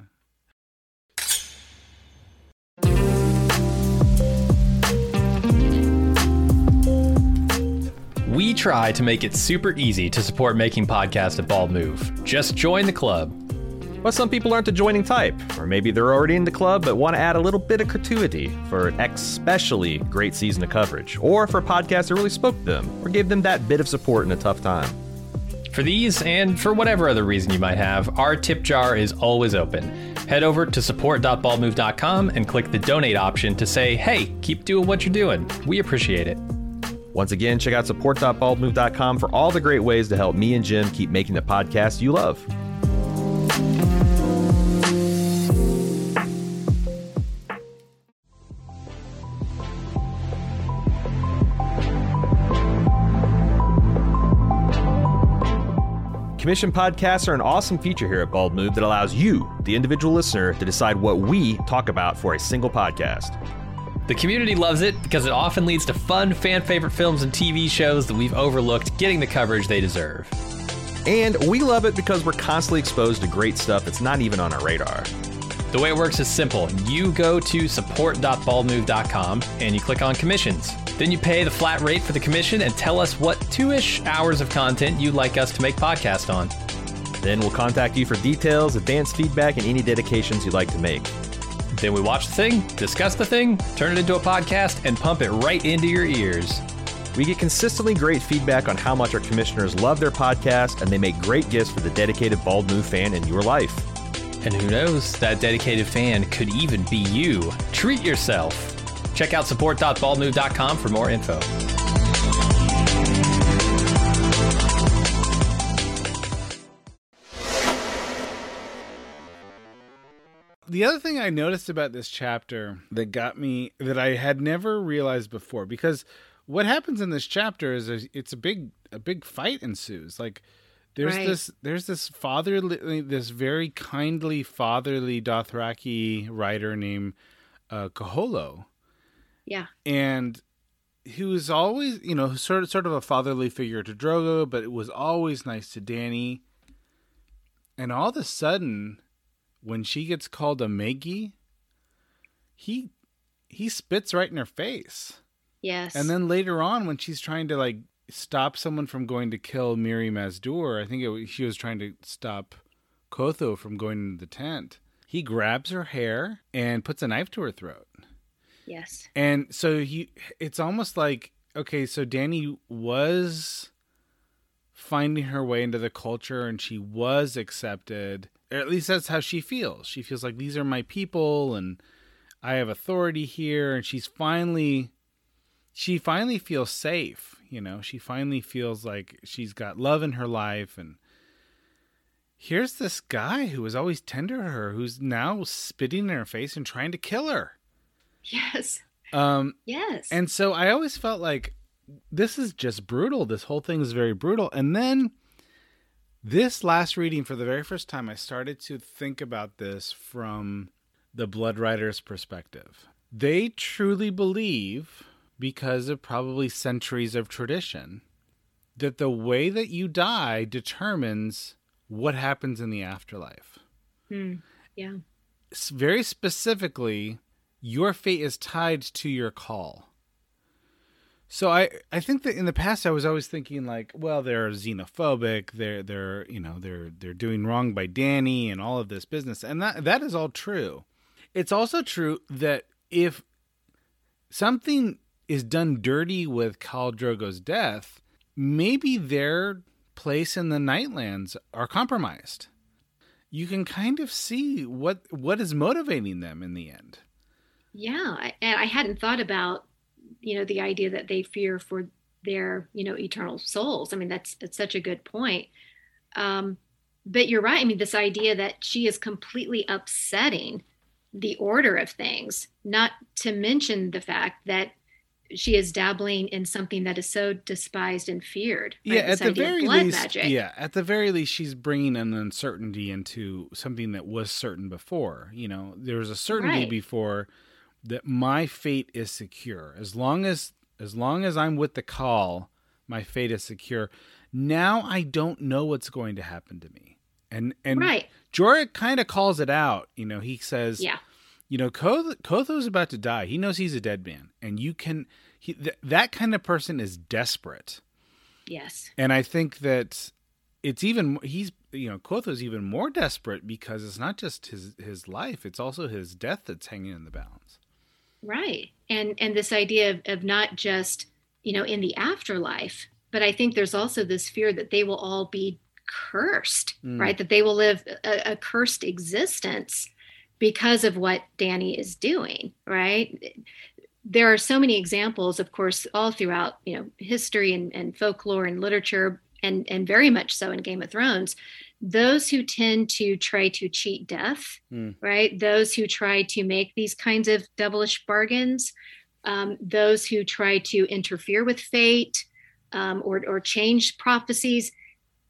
We try to make it super easy to support making podcasts at Bald Move. Just join the club. But some people aren't the joining type, or maybe they're already in the club but want to add a little bit of gratuity for an especially great season of coverage, or for podcasts that really spoke to them, or gave them that bit of support in a tough time. For these, and for whatever other reason you might have, our tip jar is always open. Head over to support dot bald move dot com and click the donate option to say, hey, keep doing what you're doing. We appreciate it. Once again, check out support dot bald move dot com for all the great ways to help me and Jim keep making the podcast you love. Commission podcasts are an awesome feature here at Bald Move that allows you, the individual listener, to decide what we talk about for a single podcast. The community loves it because it often leads to fun, fan-favorite films and T V shows that we've overlooked getting the coverage they deserve. And we love it because we're constantly exposed to great stuff that's not even on our radar. The way it works is simple. You go to support dot bald move dot com and you click on commissions. Then you pay the flat rate for the commission and tell us what two-ish hours of content you'd like us to make podcast on. Then we'll contact you for details, advanced feedback, and any dedications you'd like to make. Then we watch the thing, discuss the thing, turn it into a podcast, and pump it right into your ears. We get consistently great feedback on how much our commissioners love their podcast, and they make great gifts for the dedicated Bald Move fan in your life. And who knows, that dedicated fan could even be you. Treat yourself. Check out support dot bald move dot com for more info. The other thing I noticed about this chapter that got me, that I had never realized before, because what happens in this chapter is a, it's a big a big fight ensues. Like there's Right. this there's this fatherly, this very kindly fatherly Dothraki writer named uh, Kaholo, Yeah. and he was always, you know, sort of sort of a fatherly figure to Drogo, but it was always nice to Dany. And all of a sudden, when she gets called a Meggie, he he spits right in her face. Yes. And then later on, when she's trying to like stop someone from going to kill Miri Mazdur, I think it, was- she was trying to stop Kotho from going into the tent. He grabs her hair and puts a knife to her throat. Yes. And so he, it's almost like, okay, so Dany was finding her way into the culture and she was accepted, or at least that's how she feels. She feels like these are my people and I have authority here. And she's finally, she finally feels safe. You know, she finally feels like she's got love in her life. And here's this guy who was always tender to her, who's now spitting in her face and trying to kill her. Yes. Um, Yes. and so I always felt like this is just brutal. This whole thing is very brutal. And then this last reading, for the very first time, I started to think about this from the Blood Riders' perspective. They truly believe, because of probably centuries of tradition, that the way that you die determines what happens in the afterlife. Hmm. Yeah. S- Very specifically, your fate is tied to your call. So I, I think that in the past I was always thinking like, well, they're xenophobic, they're they're you know they're they're doing wrong by Dany and all of this business, and that that is all true. It's also true that if something is done dirty with Khal Drogo's death, maybe their place in the Nightlands are compromised. You can kind of see what what is motivating them in the end. Yeah. I, and I hadn't thought about, you know, the idea that they fear for their, you know, eternal souls. I mean, that's, that's such a good point. Um, but you're right. I mean, this idea that she is completely upsetting the order of things, not to mention the fact that she is dabbling in something that is so despised and feared. Right? Yeah, This at the idea of very blood least, magic. yeah, at the very least, she's bringing an uncertainty into something that was certain before. You know, there was a certainty Right. before that my fate is secure. As long as as long as I'm with the call, my fate is secure. Now I don't know what's going to happen to me, and and Right. Jorah kind of calls it out. You know, he says, Yeah. you know, Koth- Kotho's about to die. He knows he's a dead man, and you can. He, th- that kind of person is desperate. Yes. And I think that it's even, he's, you know, Kotho's even more desperate because it's not just his, his life, it's also his death that's hanging in the balance. Right. And and this idea of, of not just, you know, in the afterlife, but I think there's also this fear that they will all be cursed, Mm. right? That they will live a, a cursed existence because of what Dany is doing, right? There are so many examples, of course, all throughout, you know, history and, and folklore and literature, and, and very much so in Game of Thrones, those who tend to try to cheat death, Mm. right? Those who try to make these kinds of devilish bargains, um, those who try to interfere with fate um, or, or change prophecies,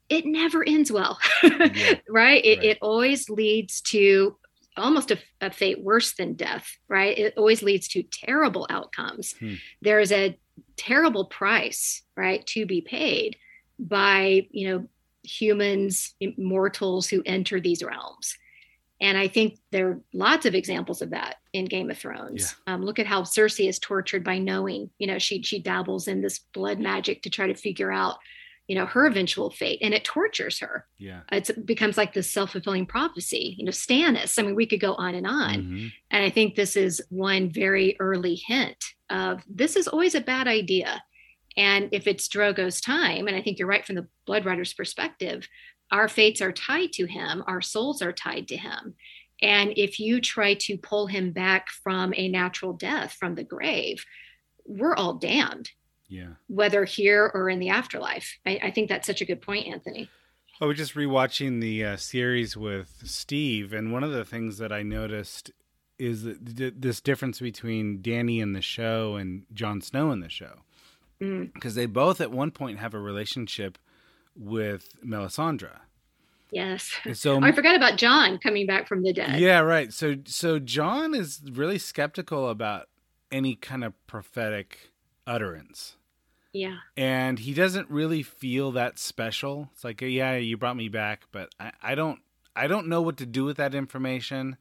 it never ends well, Yeah. right? It, Right. it always leads to almost a, a fate worse than death, right? It always leads to terrible outcomes. Hmm. There is a terrible price, right, to be paid by, you know, humans, mortals who enter these realms. And I think there are lots of examples of that in Game of Thrones. Yeah. Um, look at how Cersei is tortured by knowing, you know, she she dabbles in this blood magic to try to figure out, you know, her eventual fate, and it tortures her. Yeah, it's, it becomes like this self-fulfilling prophecy. You know, Stannis. I mean, we could go on and on. Mm-hmm. And I think this is one very early hint of this is always a bad idea. And if it's Drogo's time, and I think you're right from the Blood Rider's perspective, our fates are tied to him, our souls are tied to him. And if you try to pull him back from a natural death, from the grave, we're all damned. Yeah. Whether here or in the afterlife. I, I think that's such a good point, Anthony. I was just rewatching the uh, series with Steve, and one of the things that I noticed is that th- this difference between Dany in the show and Jon Snow in the show. Because mm. they both at one point have a relationship with Melisandre. Yes. So oh, I forgot about Jon coming back from the dead. Yeah, right. So so Jon is really skeptical about any kind of prophetic utterance. Yeah. And he doesn't really feel that special. It's like, yeah, you brought me back, but I, I don't I don't know what to do with that information.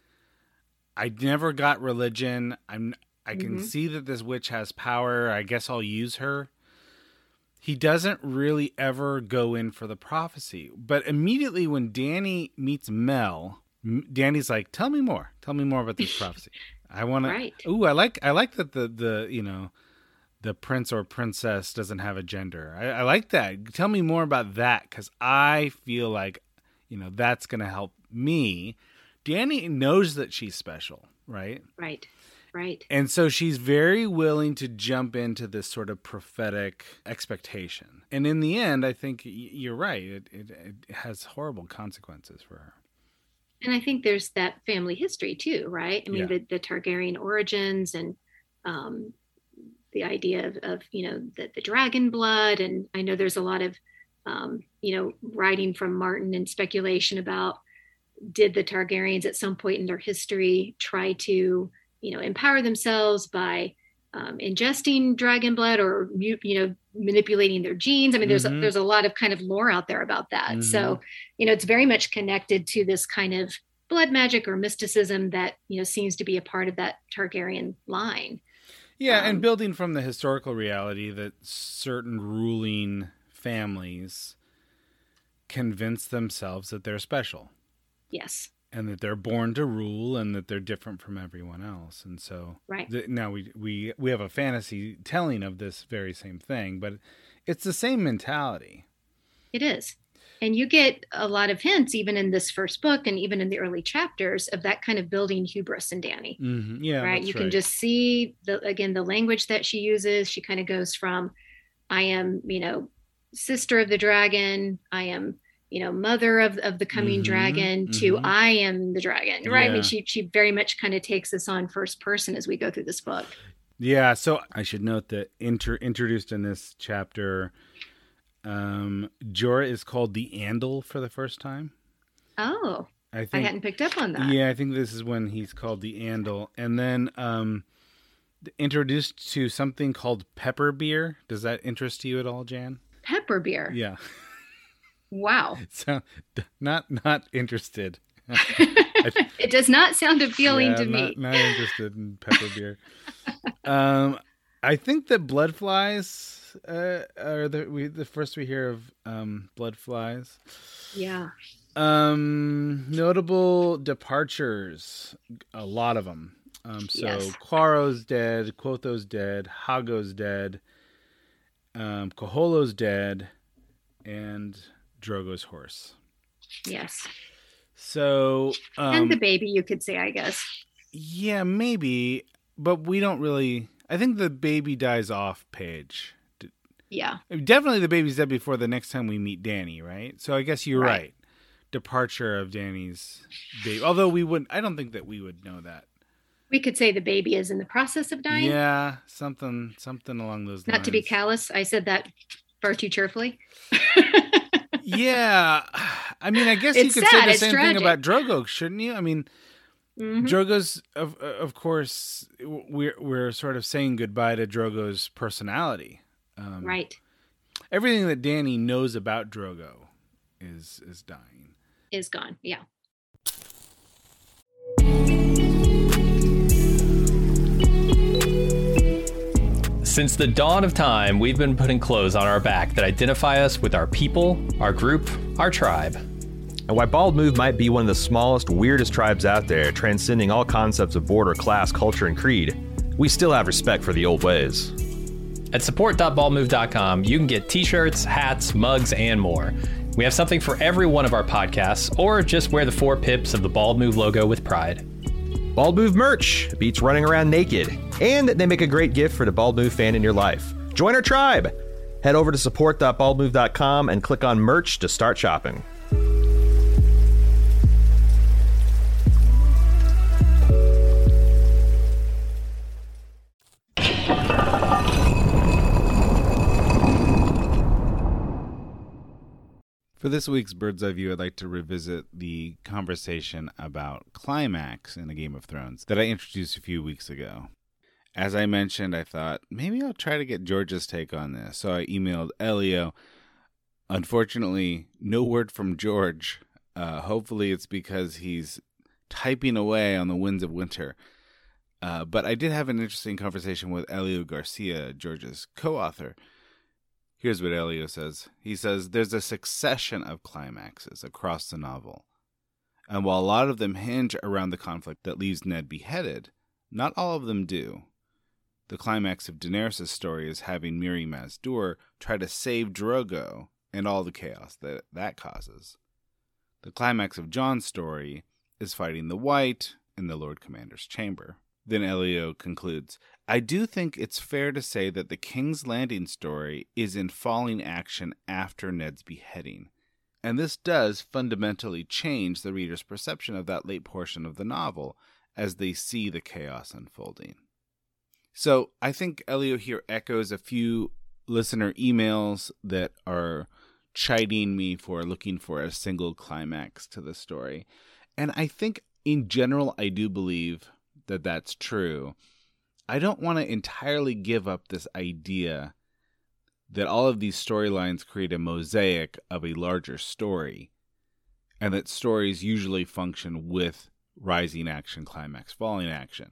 I never got religion. I'm I can mm-hmm. see that this witch has power. I guess I'll use her. He doesn't really ever go in for the prophecy. But immediately when Dany meets Mel, Dany's like, tell me more. Tell me more about this prophecy. I want right. to. Ooh, I like I like that the, the, you know, the prince or princess doesn't have a gender. I, I like that. Tell me more about that, because I feel like, you know, that's going to help me. Dany knows that she's special, right? Right. Right. And so she's very willing to jump into this sort of prophetic expectation. And in the end, I think you're right. It, it, it has horrible consequences for her. And I think there's that family history too, right? I mean, yeah. the, the Targaryen origins and um, the idea of, of, you know, the, the dragon blood. And I know there's a lot of, um, you know, writing from Martin and speculation about, did the Targaryens at some point in their history try to, you know, empower themselves by um, ingesting dragon blood or, you know, manipulating their genes. I mean, there's, mm-hmm. a, there's a lot of kind of lore out there about that. Mm-hmm. So, you know, it's very much connected to this kind of blood magic or mysticism that, you know, seems to be a part of that Targaryen line. Yeah. Um, and building from the historical reality that certain ruling families convince themselves that they're special. Yes. And that they're born to rule, and that they're different from everyone else. And so right. th- now we, we we have a fantasy telling of this very same thing, but it's the same mentality. It is. And you get a lot of hints, even in this first book and even in the early chapters, of that kind of building hubris in Dany. Mm-hmm. Yeah, right. You can right. just see, the again, the language that she uses. She kind of goes from, I am, you know, sister of the dragon. I am, you know, mother of, of the coming mm-hmm, dragon to mm-hmm. I am the dragon, right? Yeah. I mean, she she very much kind of takes us on first person as we go through this book. Yeah, so I should note that inter- introduced in this chapter, um, Jorah is called the Andal for the first time. Oh, I, think, I hadn't picked up on that. Yeah, I think this is when he's called the Andal. And then um, introduced to something called pepper beer. Does that interest you at all, Jan? Pepper beer? Yeah. Wow. So not not interested. It does not sound appealing yeah, to not, me. Not interested in pepper beer. um, I think that blood flies uh, are the we the first we hear of um, blood flies. Yeah. Um, notable departures, a lot of them. Um, so yes. Quaro's dead, Quotho's dead, Hago's dead, um, Koholo's dead, and Drogo's horse. Yes. So um, and the baby, you could say, I guess. Yeah, maybe, but we don't really. I think the baby dies off page. Yeah, definitely the baby's dead before the next time we meet Dany, right? So I guess you're right. right. Departure of Dany's baby. Although we wouldn't. I don't think that we would know that. We could say the baby is in the process of dying. Yeah, something, something along those lines. Not to be callous, I said that far too cheerfully. Yeah. I mean, I guess It's you could sad. say the It's same tragic. thing about Drogo, shouldn't you? I mean, Mhm. Drogo's, of of course, we're, we're sort of saying goodbye to Drogo's personality. Um, Right. Everything that Dany knows about Drogo is is dying. Is gone. Yeah. Since the dawn of time, we've been putting clothes on our back that identify us with our people, our group, our tribe. And while Bald Move might be one of the smallest, weirdest tribes out there, transcending all concepts of border, class, culture, and creed, we still have respect for the old ways. At support dot bald move dot com, you can get t-shirts, hats, mugs, and more. We have something for every one of our podcasts, or just wear the four pips of the Bald Move logo with pride. Bald Move merch beats running around naked, and they make a great gift for the Bald Move fan in your life. Join our tribe! Head over to support dot bald move dot com and click on merch to start shopping. For this week's Bird's Eye View, I'd like to revisit the conversation about climax in A Game of Thrones that I introduced a few weeks ago. As I mentioned, I thought, maybe I'll try to get George's take on this. So I emailed Elio. Unfortunately, no word from George. Uh, hopefully it's because he's typing away on the Winds of Winter. Uh, but I did have an interesting conversation with Elio Garcia, George's co-author. Here's what Elio says. He says, there's a succession of climaxes across the novel. And while a lot of them hinge around the conflict that leaves Ned beheaded, not all of them do. The climax of Daenerys' story is having Mirri Maz Duur try to save Drogo and all the chaos that that causes. The climax of Jon's story is fighting the White in the Lord Commander's chamber. Then Elio concludes, I do think it's fair to say that the King's Landing story is in falling action after Ned's beheading. And this does fundamentally change the reader's perception of that late portion of the novel as they see the chaos unfolding. So I think Elio here echoes a few listener emails that are chiding me for looking for a single climax to the story. And I think in general, I do believe that that's true. I don't want to entirely give up this idea that all of these storylines create a mosaic of a larger story, and that stories usually function with rising action, climax, falling action.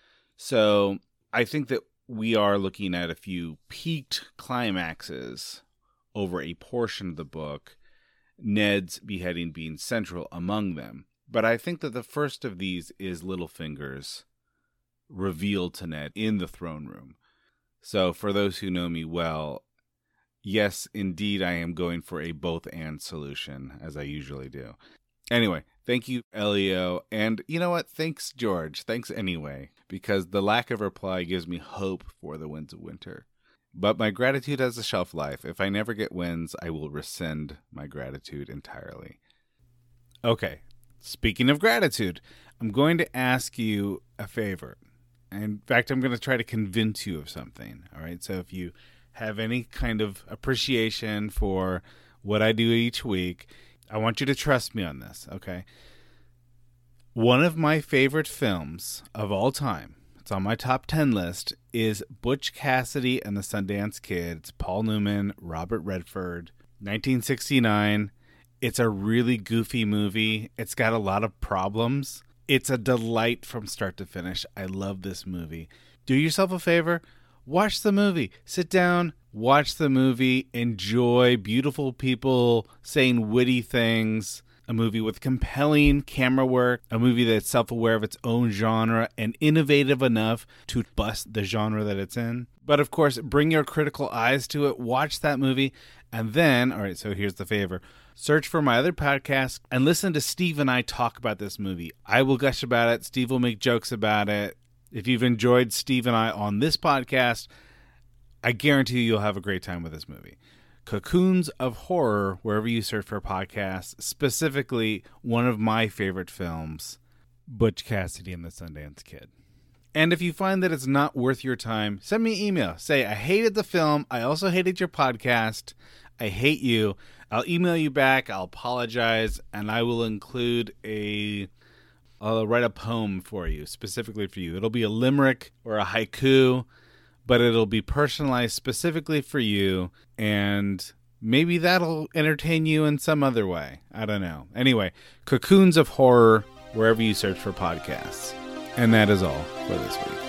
So I think that we are looking at a few peaked climaxes over a portion of the book, Ned's beheading being central among them. But I think that the first of these is Littlefinger's revealed to Ned in the throne room. So for those who know me well, yes, indeed, I am going for a both-and solution, as I usually do. Anyway, thank you, Elio. And you know what? Thanks, George. Thanks anyway, because the lack of reply gives me hope for the Winds of Winter. But my gratitude has a shelf life. If I never get wins, I will rescind my gratitude entirely. Okay, speaking of gratitude, I'm going to ask you a favor. In fact, I'm going to try to convince you of something. All right. So if you have any kind of appreciation for what I do each week, I want you to trust me on this. Okay. One of my favorite films of all time, it's on my top ten list, is Butch Cassidy and the Sundance Kid. It's Paul Newman, Robert Redford, nineteen sixty-nine. It's a really goofy movie. It's got a lot of problems. It's a delight from start to finish. I love this movie. Do yourself a favor. Watch the movie. Sit down, watch the movie, enjoy beautiful people saying witty things, a movie with compelling camera work, a movie that's self-aware of its own genre and innovative enough to bust the genre that it's in. But of course, bring your critical eyes to it, watch that movie, and then, all right, so here's the favor. Search for my other podcast and listen to Steve and I talk about this movie. I will gush about it. Steve will make jokes about it. If you've enjoyed Steve and I on this podcast, I guarantee you you'll have a great time with this movie. Cocoons of Horror, wherever you search for podcasts, specifically one of my favorite films, Butch Cassidy and the Sundance Kid. And if you find that it's not worth your time, send me an email. Say, I hated the film. I also hated your podcast. I hate you. I'll email you back. I'll apologize, and I will include a. I'll write a poem for you, specifically for you. It'll be a limerick or a haiku, but it'll be personalized specifically for you, and maybe that'll entertain you in some other way. I don't know. Anyway, Cocoons of Horror, wherever you search for podcasts. And that is all for this week.